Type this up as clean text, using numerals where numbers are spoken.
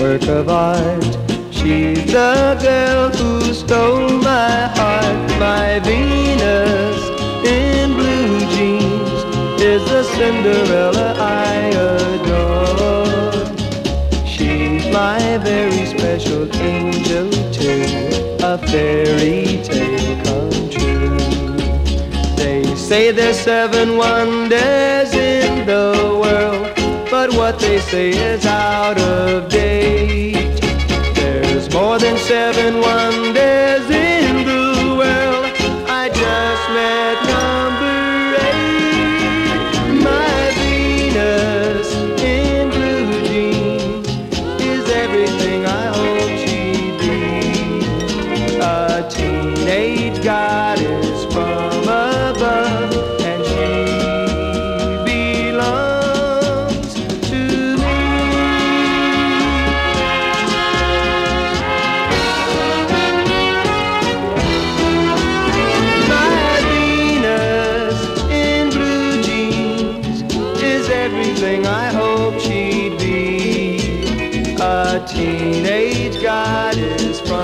work of art. She's the girl who stole my heart. My Venus in blue jeans is the Cinderella I adore. She's my very special angel too, a fairy tale come true. They say there's 7 wonders in the world, but what they say is out of date. There's more than 7 wonders in the world. I just met number 8. My Venus in blue jeans is everything I hope she'd be. A teenage goddess from above, and she belongs to me. My Venus in blue jeans is everything I hope she'd be. A teenage goddess from